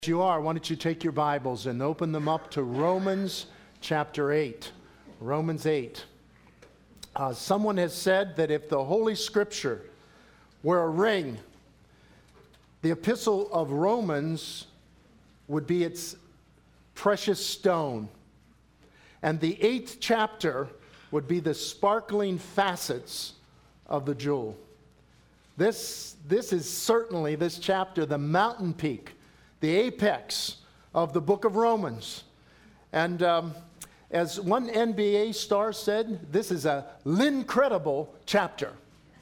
You are, why don't you take your Bibles and open them up to Romans chapter 8. Romans 8. Someone has said that if the Holy Scripture were a ring, the epistle of Romans would be its precious stone. And the 8th chapter would be the sparkling facets of the jewel. This is certainly, this chapter, the mountain peak, the apex of the book of Romans. And as one NBA star said, this is a Lincredible chapter.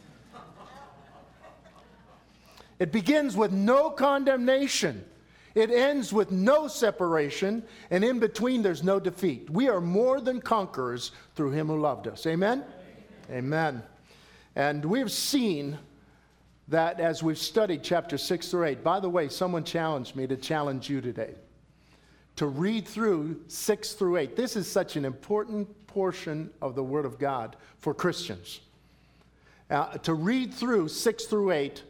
It begins with no condemnation. It ends with no separation. And in between, there's no defeat. We are more than conquerors through him who loved us. Amen? Amen. And we've seen that as we've studied chapter 6 through 8. By the way, someone challenged me to challenge you today to read through 6 through 8. This is such an important portion of the Word of God for Christians. To read through 6 through 8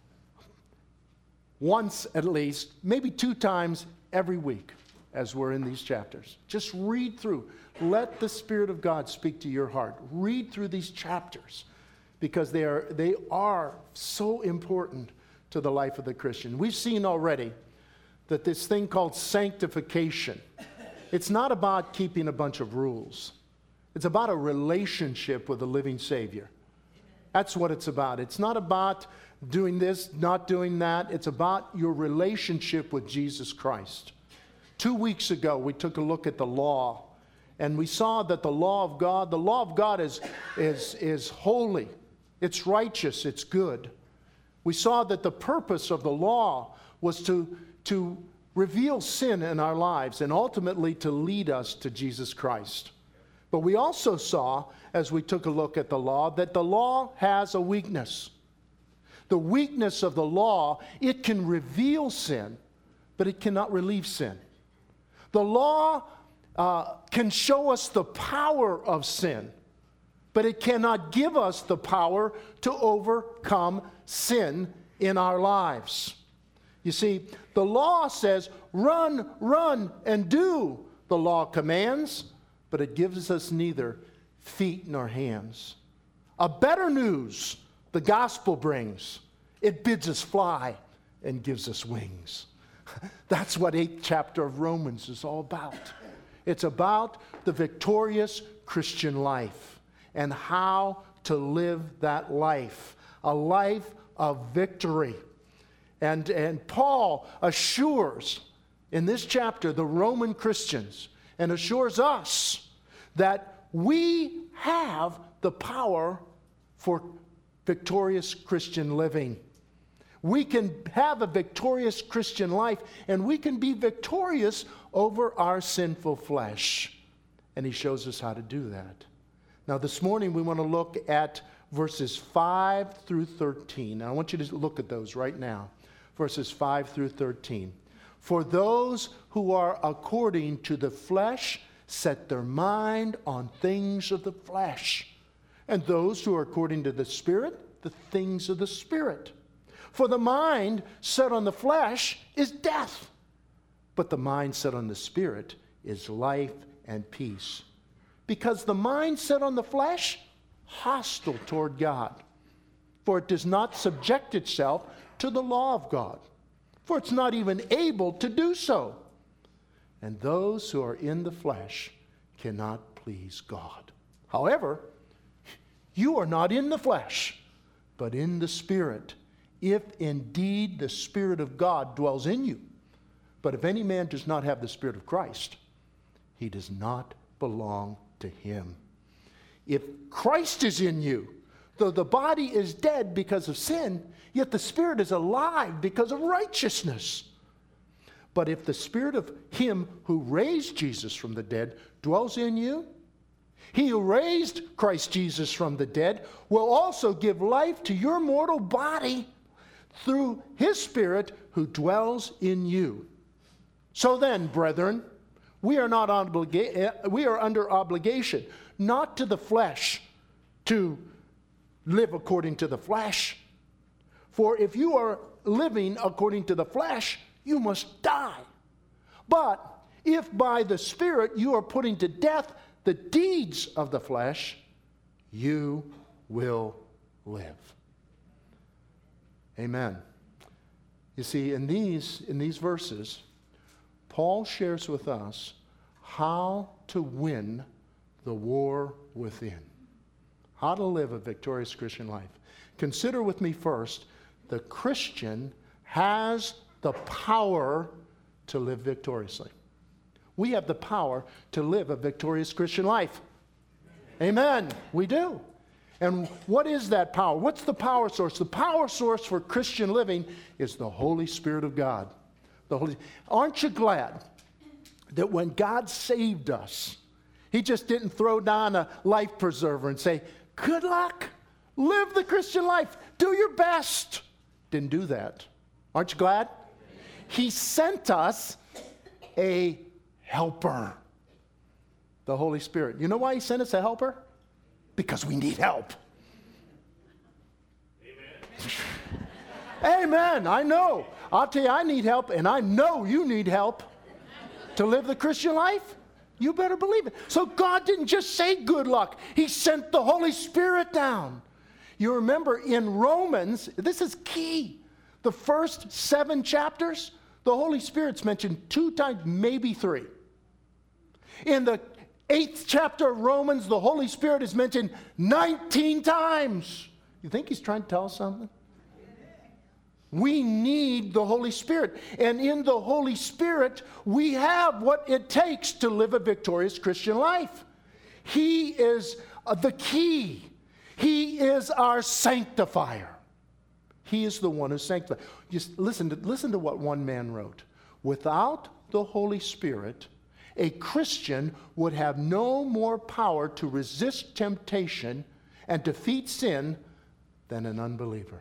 once at least, maybe 2 times every week as we're in these chapters. Just read through. Let the Spirit of God speak to your heart. Read through these chapters, because they are so important to the life of the Christian. We've seen already that this thing called sanctification, it's not about keeping a bunch of rules. It's about a relationship with the living Savior. That's what it's about. It's not about doing this, not doing that. It's about your relationship with Jesus Christ. 2 weeks ago, we took a look at the law, and we saw that the law of God is holy. It's righteous, it's good. We saw that the purpose of the law was to reveal sin in our lives and ultimately to lead us to Jesus Christ. But we also saw, as we took a look at the law, that the law has a weakness. The weakness of the law, it can reveal sin, but it cannot relieve sin. The law can show us the power of sin, but it cannot give us the power to overcome sin in our lives. You see, the law says, run, and do. The law commands, but it gives us neither feet nor hands. A better news the gospel brings. It bids us fly and gives us wings. That's what 8th chapter of Romans is all about. It's about the victorious Christian life and how to live that life, a life of victory. And Paul assures in this chapter the Roman Christians and assures us that we have the power for victorious Christian living. We can have a victorious Christian life, and we can be victorious over our sinful flesh. And he shows us how to do that. Now, this morning we want to look at verses 5 through 13. And I want you to look at those right now. Verses 5 through 13. For those who are according to the flesh set their mind on things of the flesh, and those who are according to the Spirit, the things of the Spirit. For the mind set on the flesh is death, but the mind set on the Spirit is life and peace. Because the mind set on the flesh, hostile toward God. For it does not subject itself to the law of God, for it's not even able to do so. And those who are in the flesh cannot please God. However, you are not in the flesh, but in the Spirit, if indeed the Spirit of God dwells in you. But if any man does not have the Spirit of Christ, he does not belong to him. If Christ is in you, though the body is dead because of sin, yet the Spirit is alive because of righteousness. But if the Spirit of him who raised Jesus from the dead dwells in you, he who raised Christ Jesus from the dead will also give life to your mortal body through his Spirit who dwells in you. So then, brethren, we are under obligation, not to the flesh, to live according to the flesh. For if you are living according to the flesh, you must die. But if by the Spirit you are putting to death the deeds of the flesh, you will live. Amen. You see, in these verses, Paul shares with us how to win the war within. How to live a victorious Christian life. Consider with me first, the Christian has the power to live victoriously. We have the power to live a victorious Christian life. Amen. We do. And what is that power? What's the power source? The power source for Christian living is the Holy Spirit of God. Aren't you glad that when God saved us, He just didn't throw down a life preserver and say, good luck, live the Christian life, do your best. Didn't do that. Aren't you glad? He sent us a helper, the Holy Spirit. You know why He sent us a helper? Because we need help. Amen. Amen. I know. I'll tell you, I need help, and I know you need help to live the Christian life. You better believe it. So God didn't just say good luck. He sent the Holy Spirit down. You remember in Romans, this is key. The first 7 chapters, the Holy Spirit's mentioned 2 times, maybe 3. In the 8th chapter of Romans, the Holy Spirit is mentioned 19 times. You think He's trying to tell us something? We need the Holy Spirit. And in the Holy Spirit, we have what it takes to live a victorious Christian life. He is the key. He is our sanctifier. He is the one who sanctifies. Just listen to what one man wrote. Without the Holy Spirit, a Christian would have no more power to resist temptation and defeat sin than an unbeliever.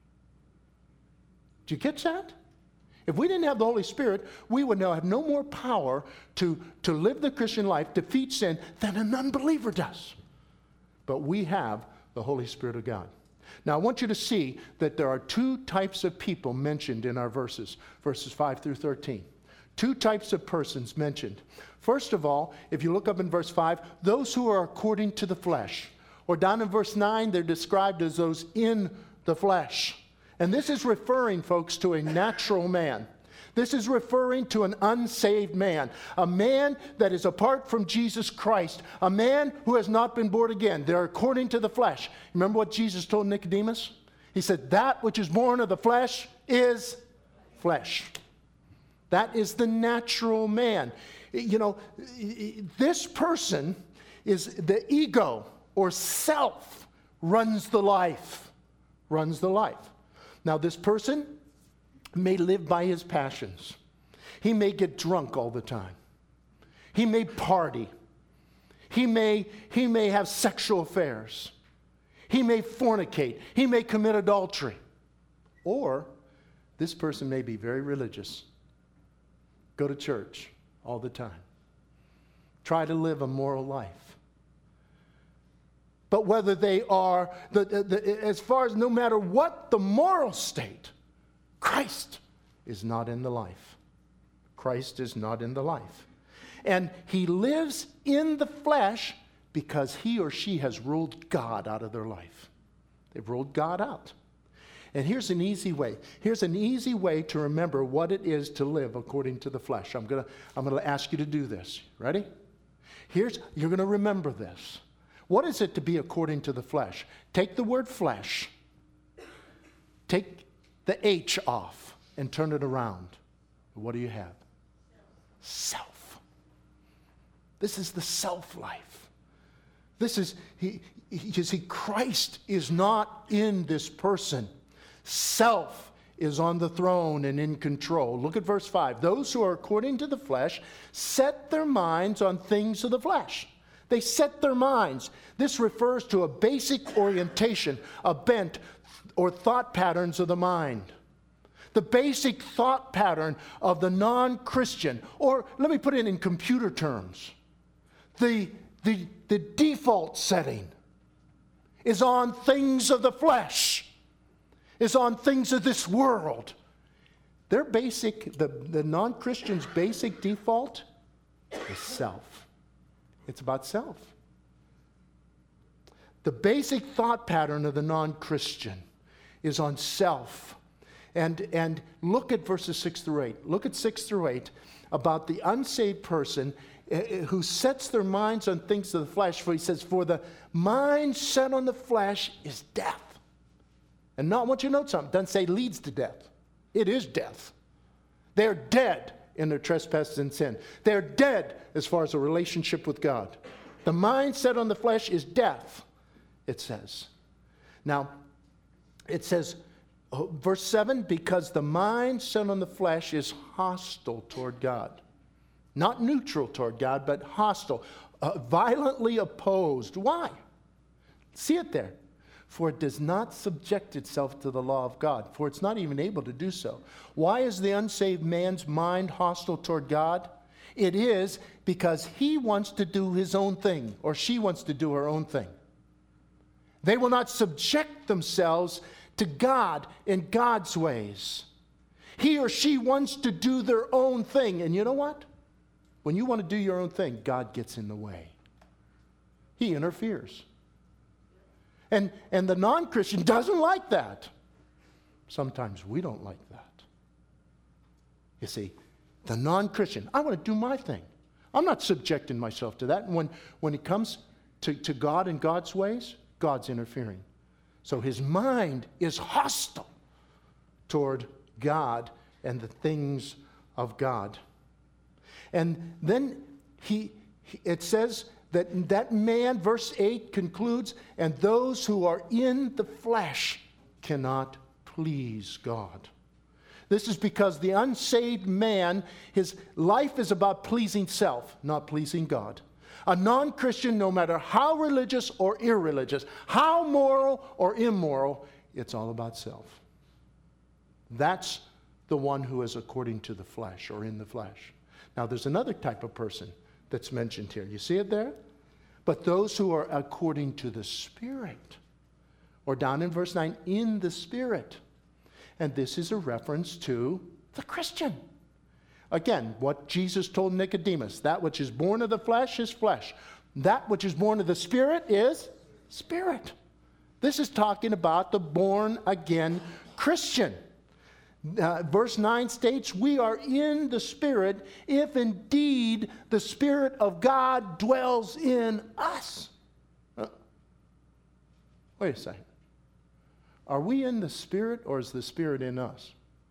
Did you catch that? If we didn't have the Holy Spirit, we would now have no more power to live the Christian life, defeat sin, than an unbeliever does. But we have the Holy Spirit of God. Now, I want you to see that there are 2 types of people mentioned in our verses 5 through 13. 2 types of persons mentioned. First of all, if you look up in verse 5, those who are according to the flesh. Or down in verse 9, they're described as those in the flesh. And this is referring, folks, to a natural man. This is referring to an unsaved man, a man that is apart from Jesus Christ, a man who has not been born again. They're according to the flesh. Remember what Jesus told Nicodemus? He said, that which is born of the flesh is flesh. That is the natural man. You know, this person is the ego or self runs the life. Now, this person may live by his passions. He may get drunk all the time. He may party. He may have sexual affairs. He may fornicate. He may commit adultery. Or this person may be very religious. Go to church all the time. Try to live a moral life. But whether they are, as far as no matter what the moral state, Christ is not in the life. Christ is not in the life. And he lives in the flesh because he or she has ruled God out of their life. They've ruled God out. And here's an easy way. Here's an easy way to remember what it is to live according to the flesh. I'm going to ask you to do this. Ready? You're going to remember this. What is it to be according to the flesh? Take the word flesh, take the H off, and turn it around. What do you have? Self. This is the self-life. This is, you see, Christ is not in this person. Self is on the throne and in control. Look at verse 5. Those who are according to the flesh set their minds on things of the flesh. They set their minds. This refers to a basic orientation, a bent or thought patterns of the mind. The basic thought pattern of the non-Christian, or let me put it in computer terms. The default setting is on things of the flesh, is on things of this world. Their basic, the non-Christian's basic default is self. It's about self. The basic thought pattern of the non-Christian is on self. And look at verses 6 through 8. Look at 6 through 8 about the unsaved person who sets their minds on things of the flesh. For he says, for the mind set on the flesh is death. And now I want you to note something. It doesn't say leads to death. It is death. They're dead in their trespasses and sin. They're dead as far as a relationship with God. The mind set on the flesh is death, it says. Now, it says, verse 7, because the mind set on the flesh is hostile toward God. Not neutral toward God, but hostile. Violently opposed. Why? See it there. For it does not subject itself to the law of God, for it's not even able to do so. Why is the unsaved man's mind hostile toward God? It is because he wants to do his own thing, or she wants to do her own thing. They will not subject themselves to God in God's ways. He or she wants to do their own thing. And you know what? When you want to do your own thing, God gets in the way. He interferes. And the non-Christian doesn't like that. Sometimes we don't like that. You see, the non-Christian, I want to do my thing. I'm not subjecting myself to that. And when it comes to God and God's ways, God's interfering. So his mind is hostile toward God and the things of God. And then it says that man, verse 8 concludes, and those who are in the flesh cannot please God. This is because the unsaved man, his life is about pleasing self, not pleasing God. A non-Christian, no matter how religious or irreligious, how moral or immoral, it's all about self. That's the one who is according to the flesh or in the flesh. Now, there's another type of person that's mentioned here. You see it there? But those who are according to the Spirit, or down in verse 9, in the Spirit. And this is a reference to the Christian. Again, what Jesus told Nicodemus, that which is born of the flesh is flesh. That which is born of the Spirit is spirit. This is talking about the born again Christian. Verse 9 states, we are in the Spirit if indeed the Spirit of God dwells in us. Wait a second. Are we in the Spirit or is the Spirit in us?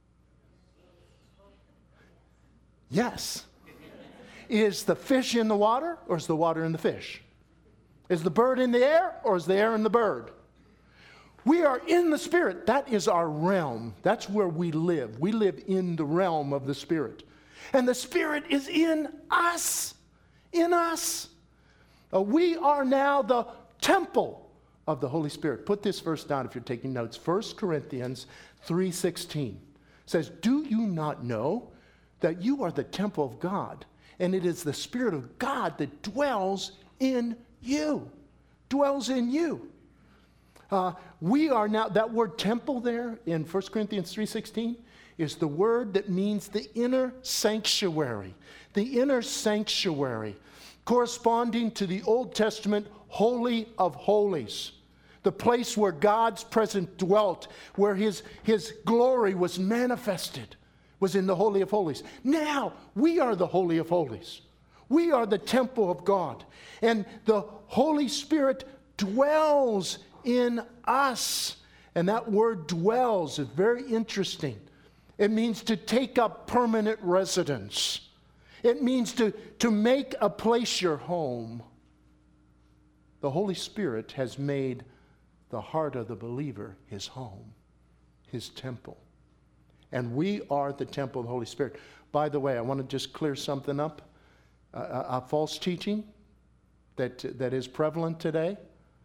Yes. Is the fish in the water or is the water in the fish? Is the bird in the air or is the air in the bird? We are in the Spirit. That is our realm. That's where we live. We live in the realm of the Spirit. And the Spirit is in us. In us. We are now the temple of the Holy Spirit. Put this verse down if you're taking notes. 1 Corinthians 3:16 says, do you not know that you are the temple of God, and it is the Spirit of God that dwells in you? Dwells in you. We are now, that word temple there in 1 Corinthians 3:16 is the word that means the inner sanctuary. The inner sanctuary, corresponding to the Old Testament Holy of Holies. The place where God's presence dwelt, where his glory was manifested, was in the Holy of Holies. Now, we are the Holy of Holies. We are the temple of God. And the Holy Spirit dwells in us. And that word dwells is very interesting. It means to take up permanent residence. It means to make a place your home. The Holy Spirit has made the heart of the believer his home, his temple. And we are the temple of the Holy Spirit. By the way, I want to just clear something up. A false teaching that is prevalent today.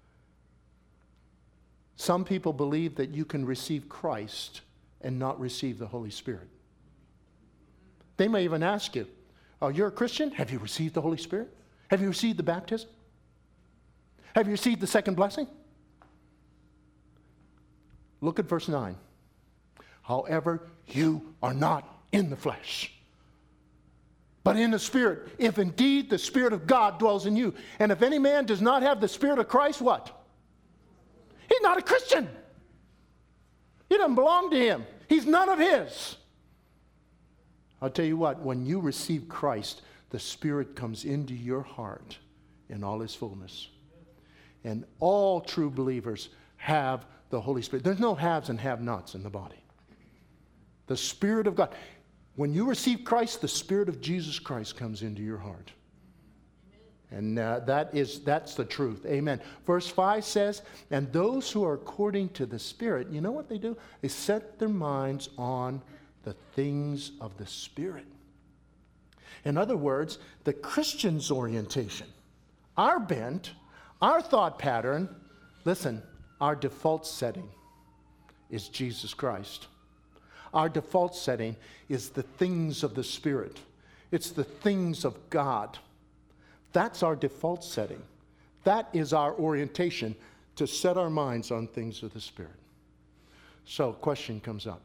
Some people believe that you can receive Christ and not receive the Holy Spirit. They may even ask you, oh, you're a Christian? Have you received the Holy Spirit? Have you received the baptism? Have you received the second blessing? Look at verse 9. However, you are not in the flesh, but in the Spirit, if indeed the Spirit of God dwells in you. And if any man does not have the Spirit of Christ, what? He's not a Christian. He doesn't belong to him. He's none of his. I'll tell you what, when you receive Christ, the Spirit comes into your heart in all his fullness. And all true believers have the Holy Spirit. There's no haves and have-nots in the body. The Spirit of God. When you receive Christ, the Spirit of Jesus Christ comes into your heart. And that's the truth. Amen. Verse 5 says, and those who are according to the Spirit, you know what they do? They set their minds on the things of the Spirit. In other words, the Christian's orientation, our bent, our thought pattern, listen, our default setting is Jesus Christ. Our default setting is the things of the Spirit. It's the things of God. That's our default setting. That is our orientation, to set our minds on things of the Spirit. So, a question comes up.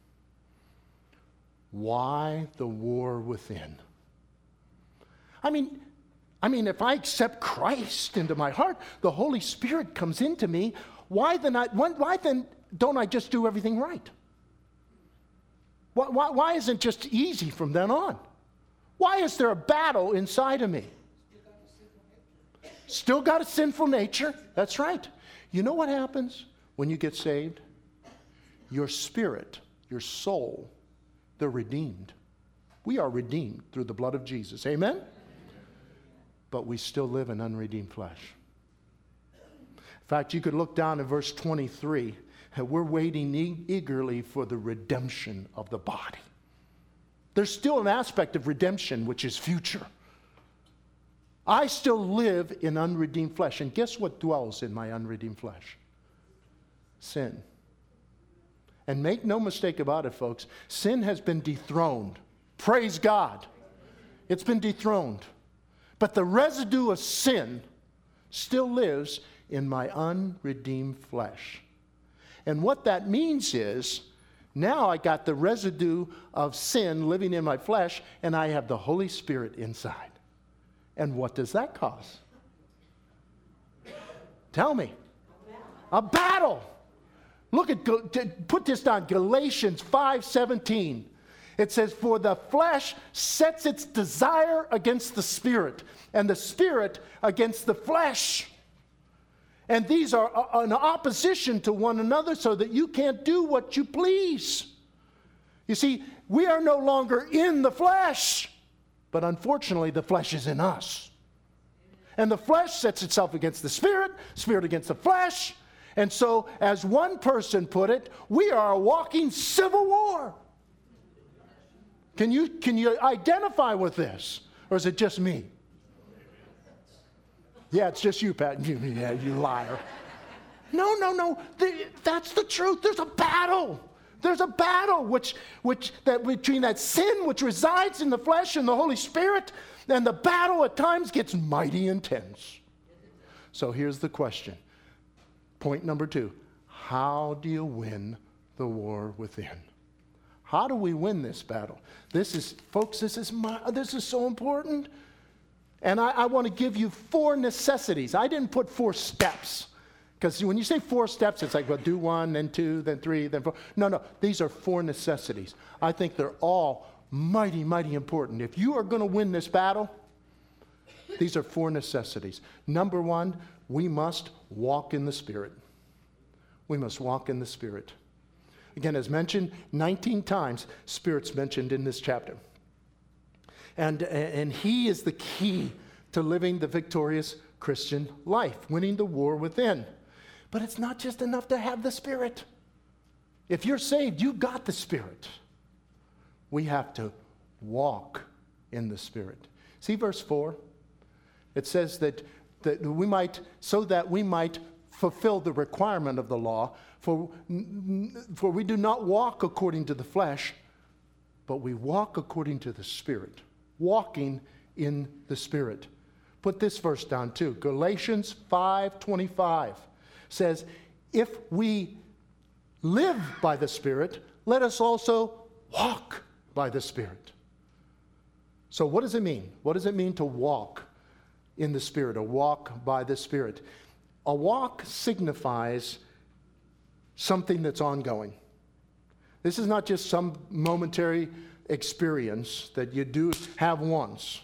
Why the war within? I mean, if I accept Christ into my heart, the Holy Spirit comes into me. Why then don't I just do everything right? Why isn't it just easy from then on? Why is there a battle inside of me? Still got a sinful nature. That's right. You know what happens when you get saved? Your spirit, your soul, they're redeemed. We are redeemed through the blood of Jesus. Amen? But we still live in unredeemed flesh. In fact, you could look down at verse 23. We're waiting eagerly for the redemption of the body. There's still an aspect of redemption which is future. I still live in unredeemed flesh. And guess what dwells in my unredeemed flesh? Sin. And make no mistake about it, folks. Sin has been dethroned. Praise God. It's been dethroned. But the residue of sin still lives in my unredeemed flesh. And what that means is, now I got the residue of sin living in my flesh, and I have the Holy Spirit inside. And what does that cause? Tell me. A battle. Look at, put this down, Galatians 5:17. It says, for the flesh sets its desire against the Spirit, and the Spirit against the flesh. And these are in opposition to one another, so that you can't do what you please. You see, we are no longer in the flesh, but unfortunately the flesh is in us. And the flesh sets itself against the Spirit, Spirit against the flesh. And so, as one person put it, we are a walking civil war. Can you identify with this? Or is it just me? Yeah, it's just you, Pat. Yeah, you liar. No. That's the truth. There's a battle. There's a battle between that sin which resides in the flesh and the Holy Spirit, and the battle at times gets mighty intense. So here's the question. Point number 2. How do you win the war within? How do we win this battle? This is so important. And I want to give you 4 necessities. I didn't put 4 steps. Because when you say 4 steps, it's like, well, do 1, then 2, then 3, then 4. No. These are 4 necessities. I think they're all mighty, mighty important. If you are going to win this battle, these are 4 necessities. Number 1, we must walk in the Spirit. We must walk in the Spirit. Again, as mentioned, 19 times, Spirit's mentioned in this chapter. And he is the key to living the victorious Christian life, winning the war within. But it's not just enough to have the Spirit. If you're saved, you've got the Spirit. We have to walk in the Spirit. See verse 4? It says that we might fulfill the requirement of the law, for we do not walk according to the flesh, but we walk according to the Spirit. Walking in the Spirit. Put this verse down too. Galatians 5:25 says, if we live by the Spirit, let us also walk by the Spirit. So what does it mean? What does it mean to walk in the Spirit, or walk by the Spirit? A walk signifies something that's ongoing. This is not just some momentary experience that you do have once.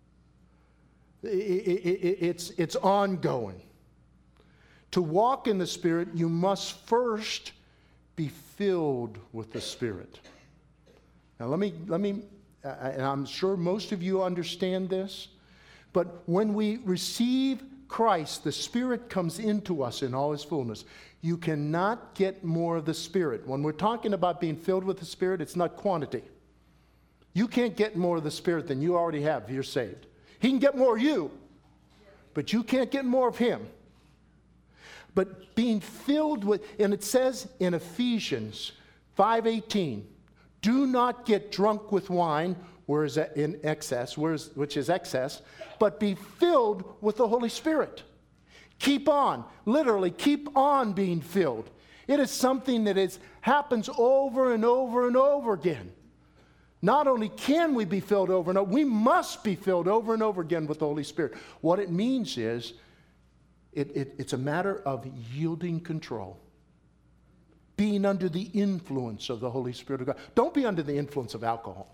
It's ongoing. To walk in the Spirit, you must first be filled with the Spirit. Now let me, and I'm sure most of you understand this, but when we receive Christ, the Spirit comes into us in all His fullness. You cannot get more of the Spirit. When we're talking about being filled with the Spirit, it's not quantity. You can't get more of the Spirit than you already have if you're saved. He can get more of you, but you can't get more of Him. But being filled with, and it says in Ephesians 5:18, do not get drunk with wine, whereas in excess, which is excess, but be filled with the Holy Spirit. Keep on, literally keep on being filled. It is something that happens over and over and over again. Not only can we be filled over and over, we must be filled over and over again with the Holy Spirit. What it means is, it's a matter of yielding control. Being under the influence of the Holy Spirit of God. Don't be under the influence of alcohol.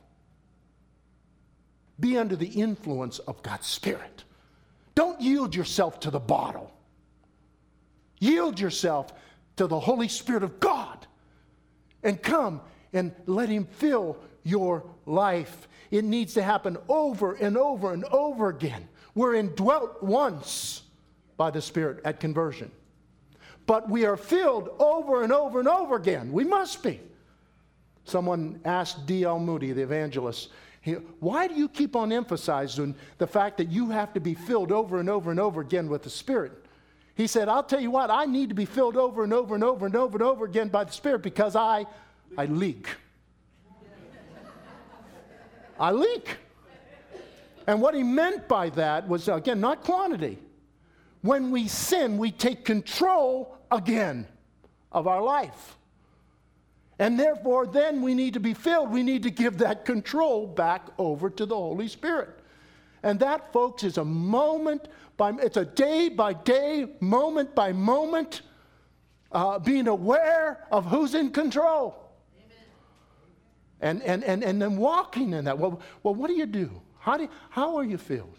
Be under the influence of God's Spirit. Don't yield yourself to the bottle. Yield yourself to the Holy Spirit of God. And come and let Him fill your life. It needs to happen over and over and over again. We're indwelt once by the Spirit at conversion. But we are filled over and over and over again. We must be. Someone asked D.L. Moody, the evangelist, why do you keep on emphasizing the fact that you have to be filled over and over and over again with the Spirit? He said, I'll tell you what, I need to be filled over and over and over and over and over again by the Spirit because I leak. I leak. And what he meant by that was, again, not quantity. When we sin, we take control again of our life. And therefore, then we need to be filled. We need to give that control back over to the Holy Spirit. And that, folks, is it's a day by day, moment by moment, being aware of who's in control. Amen. And then walking in that. Well, what do you do? How are you filled?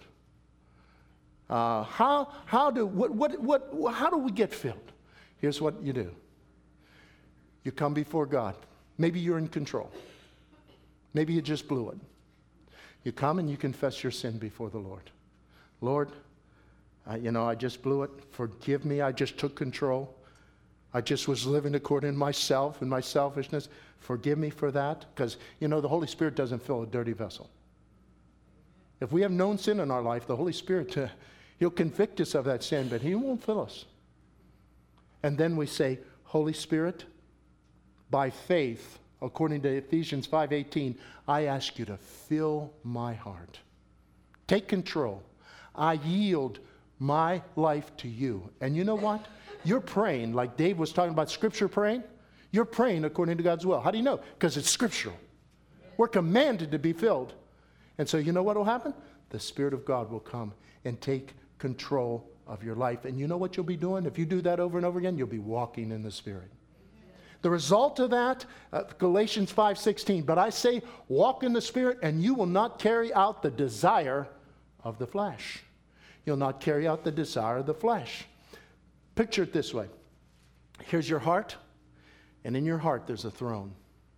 How do we get filled? Here's what you do. You come before God. Maybe you're in control. Maybe you just blew it. You come and you confess your sin before the Lord. Lord, I just blew it. Forgive me. I just took control. I just was living according to myself and my selfishness. Forgive me for that. Because, the Holy Spirit doesn't fill a dirty vessel. If we have known sin in our life, the Holy Spirit, He'll convict us of that sin, but He won't fill us. And then we say, Holy Spirit, by faith, according to Ephesians 5:18, I ask you to fill my heart. Take control. I yield my life to you. And you know what? You're praying, like Dave was talking about Scripture praying. You're praying according to God's will. How do you know? Because it's scriptural. We're commanded to be filled. And so you know what will happen? The Spirit of God will come and take control of your life. And you know what you'll be doing? If you do that over and over again, you'll be walking in the Spirit. The result of that, Galatians 5:16, but I say, walk in the Spirit, and you will not carry out the desire of the flesh. You'll not carry out the desire of the flesh. Picture it this way. Here's your heart, and in your heart there's a throne,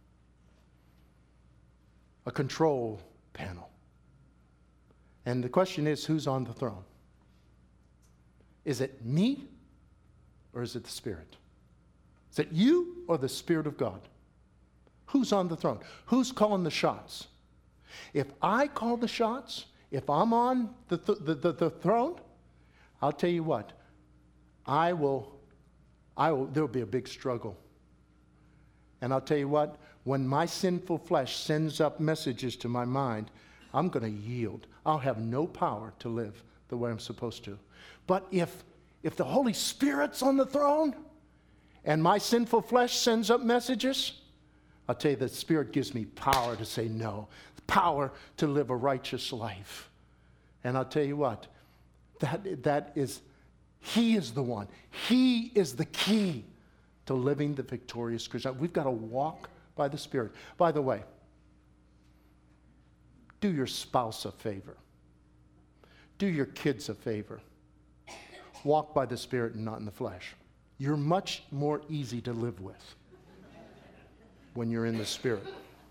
a control panel. And the question is, who's on the throne? Is it me, or is it the Spirit? Is it you or the Spirit of God? Who's on the throne? Who's calling the shots? If I call the shots, if I'm on the throne, I'll tell you what, there'll be a big struggle. And I'll tell you what, when my sinful flesh sends up messages to my mind, I'm going to yield. I'll have no power to live the way I'm supposed to. But if the Holy Spirit's on the throne, and my sinful flesh sends up messages, I'll tell you, the Spirit gives me power to say no, power to live a righteous life. And I'll tell you what, He is the one. He is the key to living the victorious Christian. We've got to walk by the Spirit. By the way, do your spouse a favor. Do your kids a favor. Walk by the Spirit and not in the flesh. You're much more easy to live with when you're in the Spirit.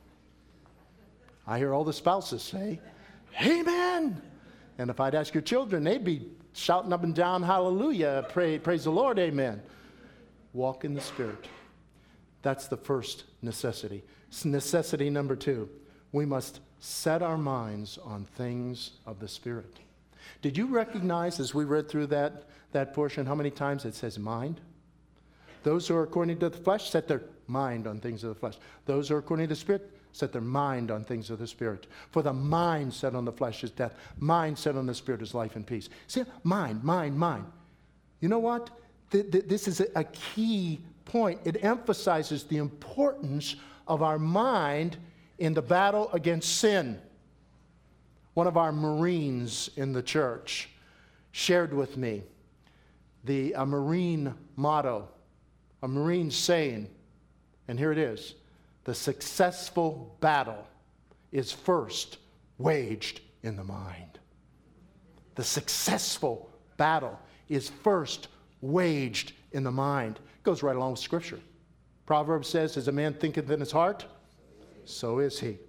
I hear all the spouses say, amen. And if I'd ask your children, they'd be shouting up and down, hallelujah, praise the Lord, amen. Walk in the Spirit. That's the first necessity. Necessity number 2, we must set our minds on things of the Spirit. Did you recognize as we read through that portion how many times it says mind? Those who are according to the flesh set their mind on things of the flesh. Those who are according to the Spirit set their mind on things of the Spirit. For the mind set on the flesh is death. Mind set on the Spirit is life and peace. See, mind. You know what? This is a key point. It emphasizes the importance of our mind in the battle against sin. One of our Marines in the church shared with me a Marine motto, a Marine saying, and here it is: the successful battle is first waged in the mind. The successful battle is first waged in the mind. It goes right along with Scripture. Proverbs says, as a man thinketh in his heart, so is he.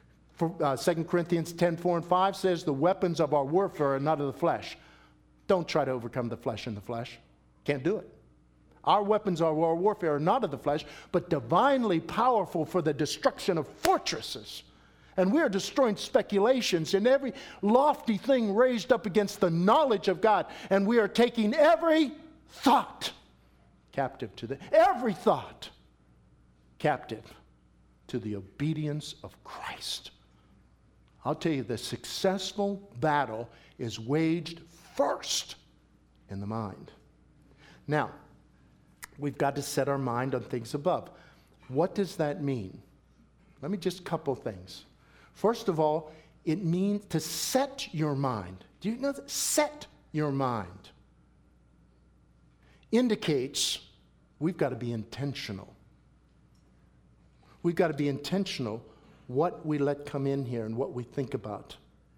2 Corinthians 10:4-5 says, the weapons of our warfare are not of the flesh. Don't try to overcome the flesh in the flesh. Can't do it. Our weapons of our warfare are not of the flesh, but divinely powerful for the destruction of fortresses. And we are destroying speculations and every lofty thing raised up against the knowledge of God. And we are taking every thought captive to every thought captive to the obedience of Christ. I'll tell you, the successful battle is waged first in the mind. Now, we've got to set our mind on things above. What does that mean? Let me just couple things. First of all, it means to set your mind. Do you know that? Set your mind indicates we've got to be intentional. We've got to be intentional what we let come in here and what we think about.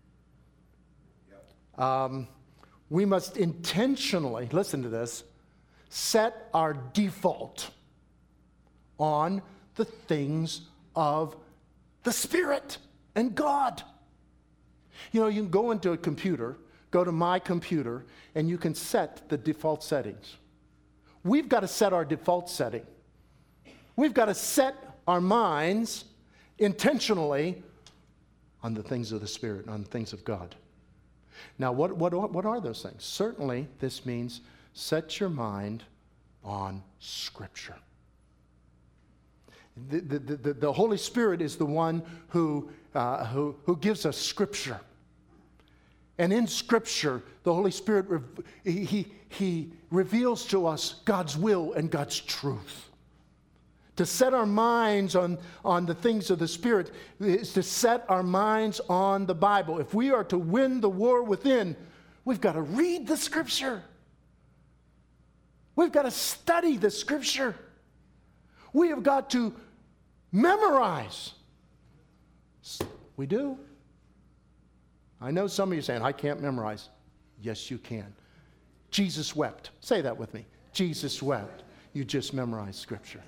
We must intentionally, listen to this, set our default on the things of the Spirit and God. You know, you can go into a computer, go to My Computer, and you can set the default settings. We've got to set our default setting. We've got to set our minds intentionally on the things of the Spirit, on the things of God. Now, what are those things? Certainly, this means set your mind on Scripture. The Holy Spirit is the one who gives us Scripture. And in Scripture, the Holy Spirit, he reveals to us God's will and God's truth. To set our minds on the things of the Spirit is to set our minds on the Bible. If we are to win the war within, we've got to read the Scripture. We've got to study the Scripture. We have got to memorize. We do. I know some of you are saying, I can't memorize. Yes, you can. Jesus wept. Say that with me. Jesus wept. You just memorized Scripture.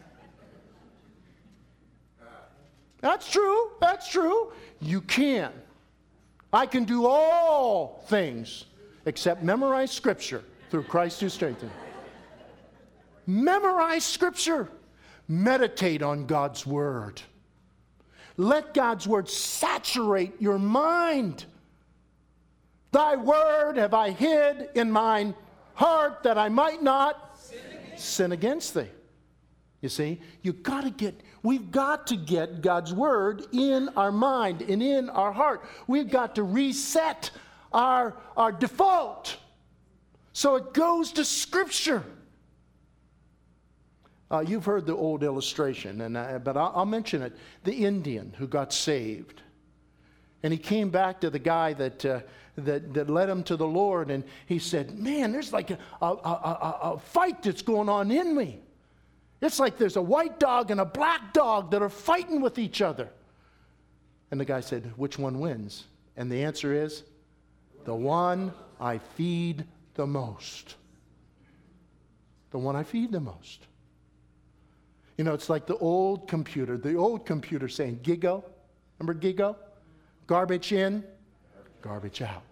That's true. That's true. You can. I can do all things except memorize Scripture through Christ who strengthens. Memorize Scripture. Meditate on God's Word. Let God's Word saturate your mind. Thy Word have I hid in mine heart that I might not sin against thee. You see, we've got to get God's Word in our mind and in our heart. We've got to reset our default so it goes to Scripture. You've heard the old illustration, but I'll mention it. The Indian who got saved. And he came back to the guy that led him to the Lord, and he said, man, there's like a fight that's going on in me. It's like there's a white dog and a black dog that are fighting with each other. And the guy said, which one wins? And the answer is, the one I feed the most. The one I feed the most. You know, it's like the old computer saying, Gigo. Remember Gigo? Garbage in, garbage out.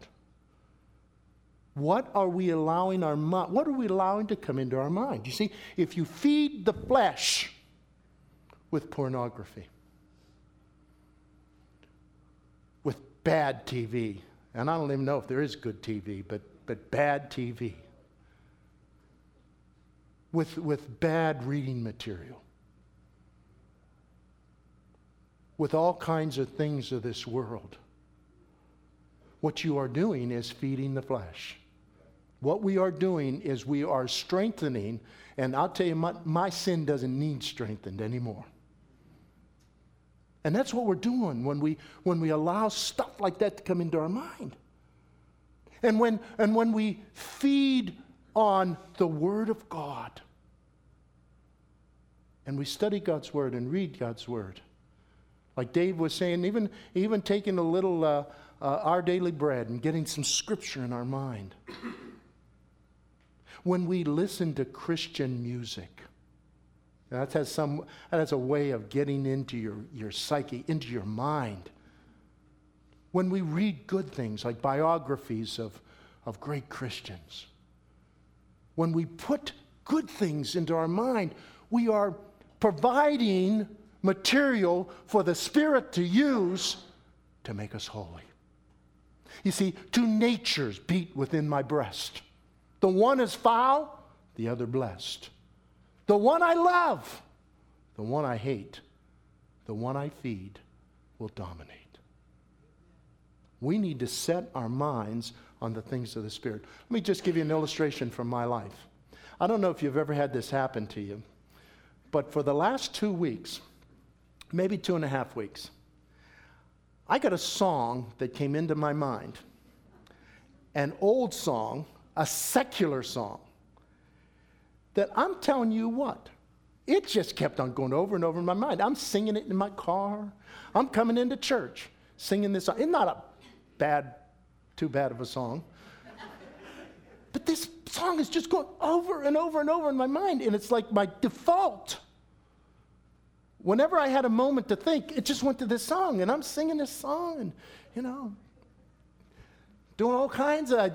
What are we allowing to come into our mind? You see, if you feed the flesh with pornography, with bad TV, and I don't even know if there is good TV, but bad TV, with bad reading material, with all kinds of things of this world, what you are doing is feeding the flesh. What we are doing is we are strengthening, and I'll tell you, my sin doesn't need strengthened anymore. And that's what we're doing when we allow stuff like that to come into our mind. And when we feed on the Word of God, and we study God's Word and read God's Word, like Dave was saying, even taking a little Our Daily Bread and getting some scripture in our mind. When we listen to Christian music, that has a way of getting into your psyche, into your mind. When we read good things like biographies of great Christians, when we put good things into our mind, we are providing material for the Spirit to use to make us holy. You see, two natures beat within my breast. The one is foul, the other blessed. The one I love, the one I hate, the one I feed will dominate. We need to set our minds on the things of the Spirit. Let me just give you an illustration from my life. I don't know if you've ever had this happen to you, but for the last 2 weeks, maybe 2.5 weeks, I got a song that came into my mind. An old song, a secular song, that I'm telling you what, it just kept on going over and over in my mind. I'm singing it in my car. I'm coming into church singing this song. It's not too bad of a song. But this song is just going over and over and over in my mind, and it's like my default. Whenever I had a moment to think, it just went to this song, and I'm singing this song, and, doing all kinds of,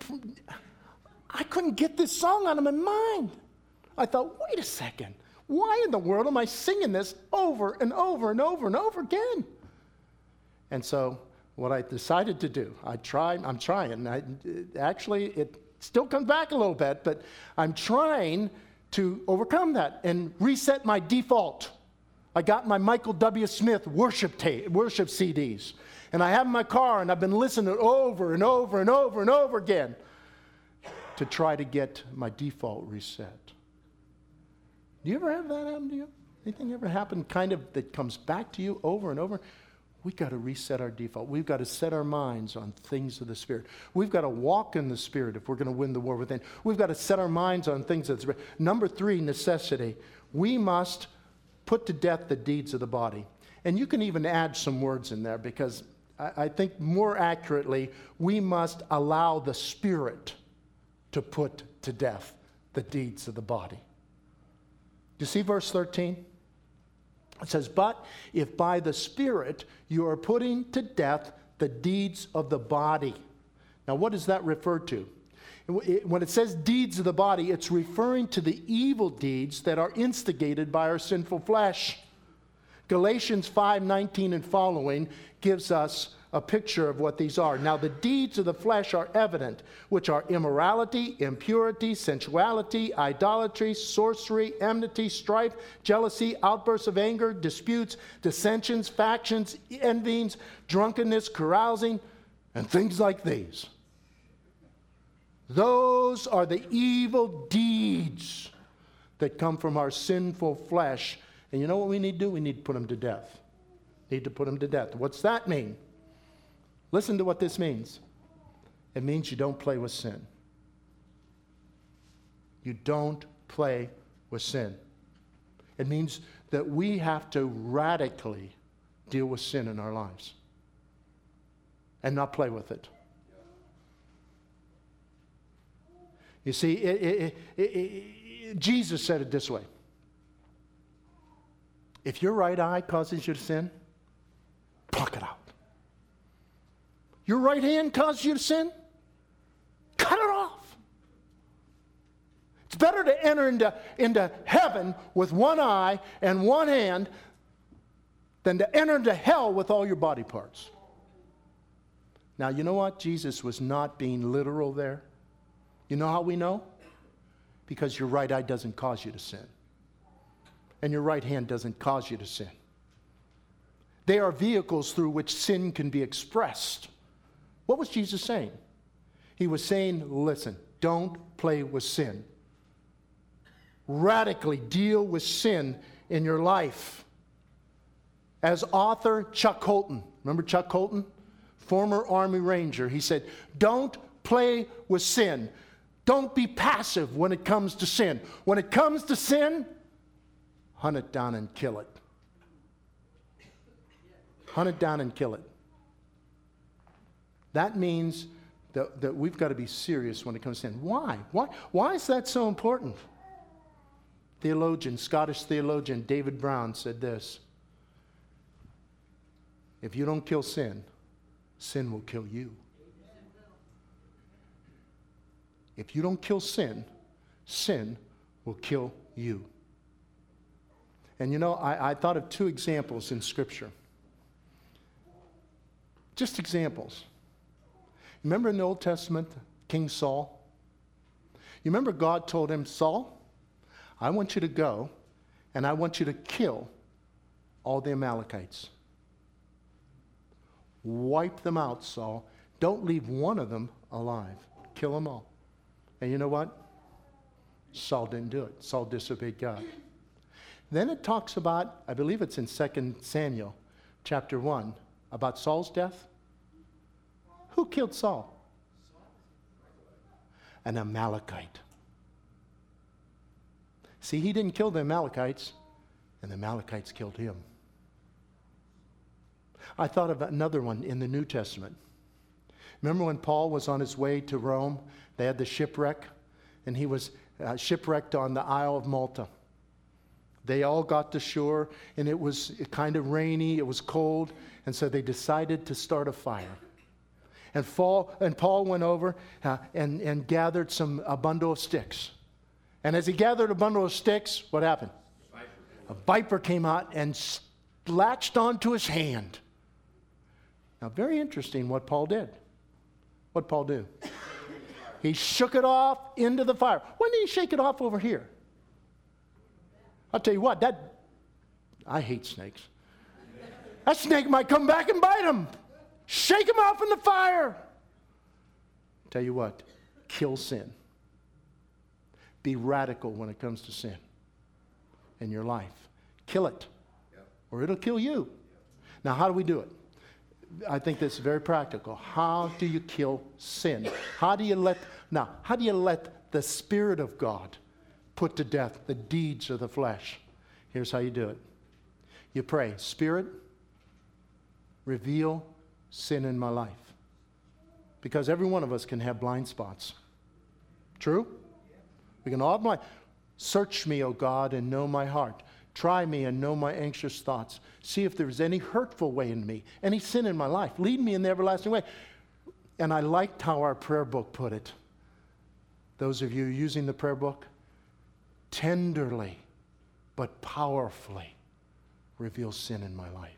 I couldn't get this song out of my mind. I thought, wait a second, why in the world am I singing this over and over and over and over again? And so what I decided to do, I'm trying. Actually, it still comes back a little bit, but I'm trying to overcome that and reset my default. I got my Michael W. Smith worship CDs, and I have them in my car, and I've been listening over and over and over and over again to try to get my default reset. Do you ever have that happen to you? Anything ever happen kind of that comes back to you over and over? We've got to reset our default. We've got to set our minds on things of the Spirit. We've got to walk in the Spirit if we're going to win the war within. We've got to set our minds on things of the Spirit. Number 3, necessity. We must put to death the deeds of the body. And you can even add some words in there, because I think more accurately, we must allow the Spirit to put to death the deeds of the body. Do you see verse 13? It says, but if by the Spirit you are putting to death the deeds of the body. Now, what does that refer to? When it says deeds of the body, it's referring to the evil deeds that are instigated by our sinful flesh. Galatians 5:19 and following gives us a picture of what these are. Now, the deeds of the flesh are evident, which are immorality, impurity, sensuality, idolatry, sorcery, enmity, strife, jealousy, outbursts of anger, disputes, dissensions, factions, envyings, drunkenness, carousing, and things like these. Those are the evil deeds that come from our sinful flesh. And you know what we need to do? We need to put them to death. Need to put them to death. What's that mean? Listen to what this means. It means you don't play with sin. You don't play with sin. It means that we have to radically deal with sin in our lives and not play with it. You see, Jesus said it this way. If your right eye causes you to sin, pluck it out. Your right hand causes you to sin, cut it off. It's better to enter into heaven with one eye and one hand than to enter into hell with all your body parts. Now, you know what? Jesus was not being literal there. You know how we know? Because your right eye doesn't cause you to sin. And your right hand doesn't cause you to sin. They are vehicles through which sin can be expressed. What was Jesus saying? He was saying, listen, don't play with sin. Radically deal with sin in your life. As author Chuck Colton, remember Chuck Colton? Former Army Ranger. He said, don't play with sin. Don't be passive when it comes to sin. When it comes to sin, hunt it down and kill it. Hunt it down and kill it. That means that we've got to be serious when it comes to sin. Why? Why is that so important? Scottish theologian David Brown said this. If you don't kill sin, sin will kill you. If you don't kill sin, sin will kill you. And you know, I thought of two examples in Scripture. Just examples. Remember in the Old Testament, King Saul? You remember God told him, Saul, I want you to go and I want you to kill all the Amalekites. Wipe them out, Saul. Don't leave one of them alive. Kill them all. And you know what? Saul didn't do it. Saul disobeyed God. Then it talks about, I believe it's in 2 Samuel chapter 1, about Saul's death. Who killed Saul? An Amalekite. See, he didn't kill the Amalekites, and the Amalekites killed him. I thought of another one in the New Testament. Remember when Paul was on his way to Rome? They had the shipwreck, and he was shipwrecked on the Isle of Malta. They all got to shore, and it was kind of rainy, it was cold, and so they decided to start a fire. And Paul went over and gathered a bundle of sticks. And as he gathered a bundle of sticks, what happened? A viper came out and latched onto his hand. Now, very interesting what Paul did. What did Paul do? He shook it off into the fire. When did he shake it off over here? I'll tell you what, I hate snakes. That snake might come back and bite him. Shake him off in the fire. Tell you what, kill sin. Be radical when it comes to sin in your life. Kill it, or it'll kill you. Now, how do we do it? I think this is very practical. How do you kill sin? How do you let the Spirit of God put to death the deeds of the flesh? Here's how you do it. You pray, Spirit, reveal sin in my life. Because every one of us can have blind spots. True? We can all have blind. Search me, O God, and know my heart. Try me and know my anxious thoughts. See if there's any hurtful way in me, any sin in my life. Lead me in the everlasting way. And I liked how our prayer book put it. Those of you using the prayer book, tenderly but powerfully reveal sin in my life.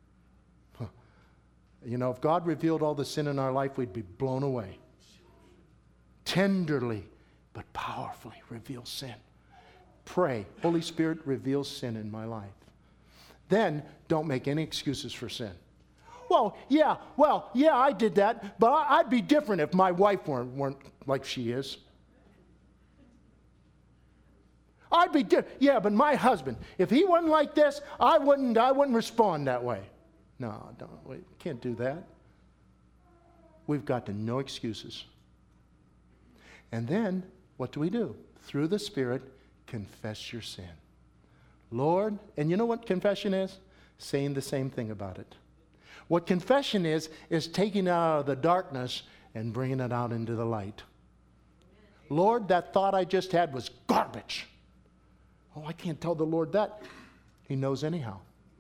You know, if God revealed all the sin in our life, we'd be blown away. Tenderly but powerfully reveal sin. Pray, Holy Spirit, reveal sin in my life. Then don't make any excuses for sin. Well, yeah, I did that, but I'd be different if my wife weren't like she is. I'd be different. Yeah, but my husband, if he wasn't like this, I wouldn't respond that way. No, we can't do that. We've got to no excuses. And then, what do? Through the Spirit, confess your sin. Lord, and you know what confession is? Saying the same thing about it. What confession is taking it out of the darkness and bringing it out into the light. Lord, that thought I just had was garbage. Oh, I can't tell the Lord that. He knows anyhow.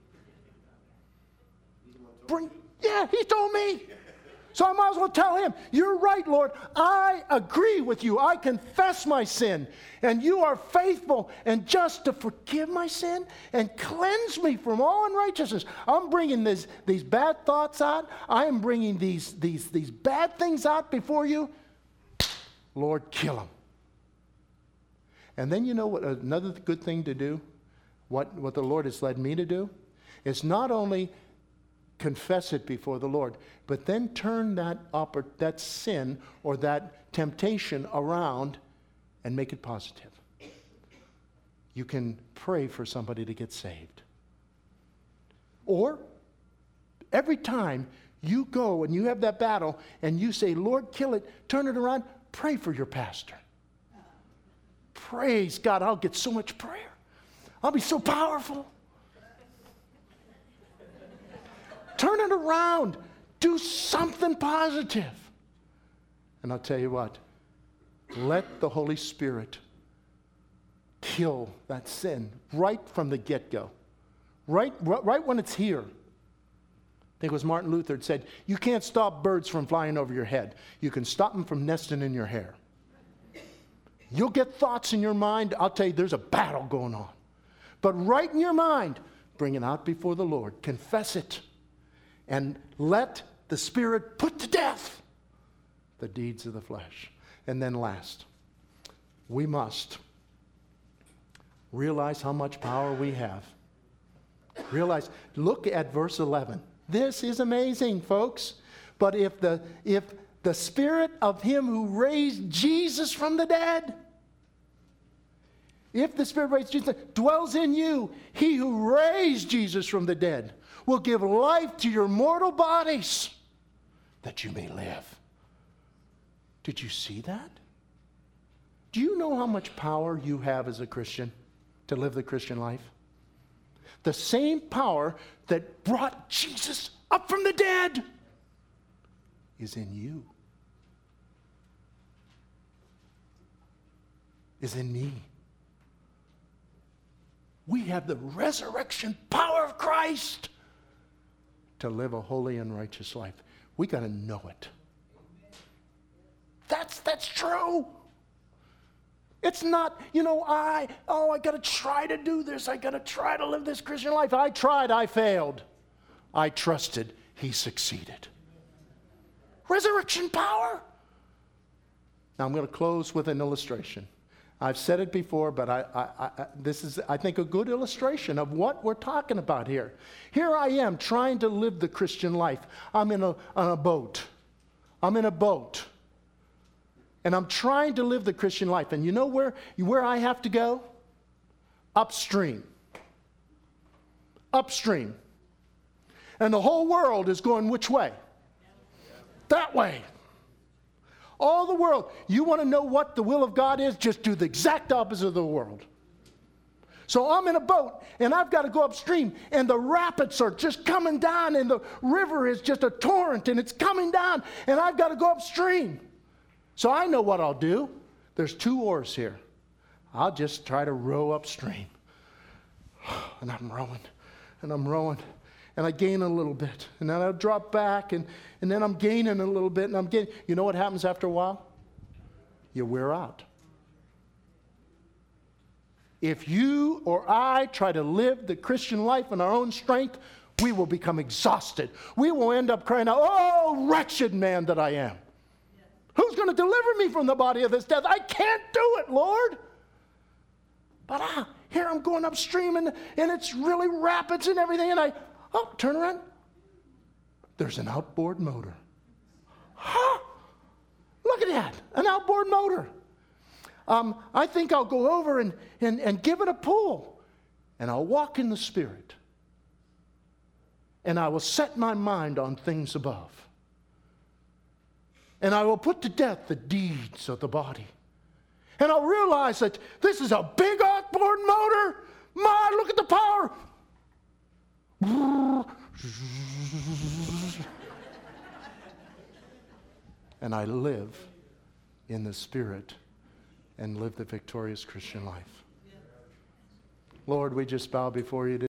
Yeah, he told me. So I might as well tell him, you're right, Lord. I agree with you. I confess my sin. And you are faithful and just to forgive my sin and cleanse me from all unrighteousness. I'm bringing these bad thoughts out. I am bringing these bad things out before you. Lord, kill them. And then you know what another good thing to do? What the Lord has led me to do? Is not only confess it before the Lord, but then turn that sin or that temptation around and make it positive. You can pray for somebody to get saved. Or every time you go and you have that battle and you say, Lord, kill it, turn it around, pray for your pastor. Praise God, I'll get so much prayer. I'll be so powerful. Turn it around. Do something positive. And I'll tell you what, let the Holy Spirit kill that sin right from the get-go. Right when it's here. I think it was Martin Luther that said, you can't stop birds from flying over your head. You can stop them from nesting in your hair. You'll get thoughts in your mind. I'll tell you, there's a battle going on. But right in your mind, bring it out before the Lord. Confess it. And let the Spirit put to death the deeds of the flesh. And then last, we must realize how much power we have. Look at verse 11. This is amazing, folks. But if the Spirit of Him who raised Jesus from the dead, if the Spirit raised Jesus dwells in you, He who raised Jesus from the dead will give life to your mortal bodies that you may live. Did you see that? Do you know how much power you have as a Christian to live the Christian life? The same power that brought Jesus up from the dead is in you, is in me. We have the resurrection power of Christ to live a holy and righteous life. We got to know it. That's true. It's not, I got to try to do this. I got to try to live this Christian life. I tried, I failed. I trusted, He succeeded. Resurrection power. Now I'm going to close with an illustration. I've said it before, but this is, I think, a good illustration of what we're talking about here. Here I am trying to live the Christian life. I'm on a boat. I'm in a boat. And I'm trying to live the Christian life. And you know where I have to go? Upstream. Upstream. And the whole world is going which way? That way. All the world. You want to know what the will of God is? Just do the exact opposite of the world. So I'm in a boat, and I've got to go upstream, and the rapids are just coming down, and the river is just a torrent, and it's coming down, and I've got to go upstream. So I know what I'll do. There's 2 oars here. I'll just try to row upstream. And I'm rowing, and I'm rowing. And I gain a little bit. And then I'll drop back, and then I'm gaining a little bit, and I'm gaining. You know what happens after a while? You wear out. If you or I try to live the Christian life in our own strength, we will become exhausted. We will end up crying out, oh, wretched man that I am. Yes. Who's going to deliver me from the body of this death? I can't do it, Lord. But here I'm going upstream, and it's really rapids and everything, and turn around. There's an outboard motor. Huh? Look at that, an outboard motor. I think I'll go over and give it a pull. And I'll walk in the Spirit. And I will set my mind on things above. And I will put to death the deeds of the body. And I'll realize that this is a big Osborne motor. My, look at the power. And I live in the Spirit and live the victorious Christian life. Lord, we just bow before you today.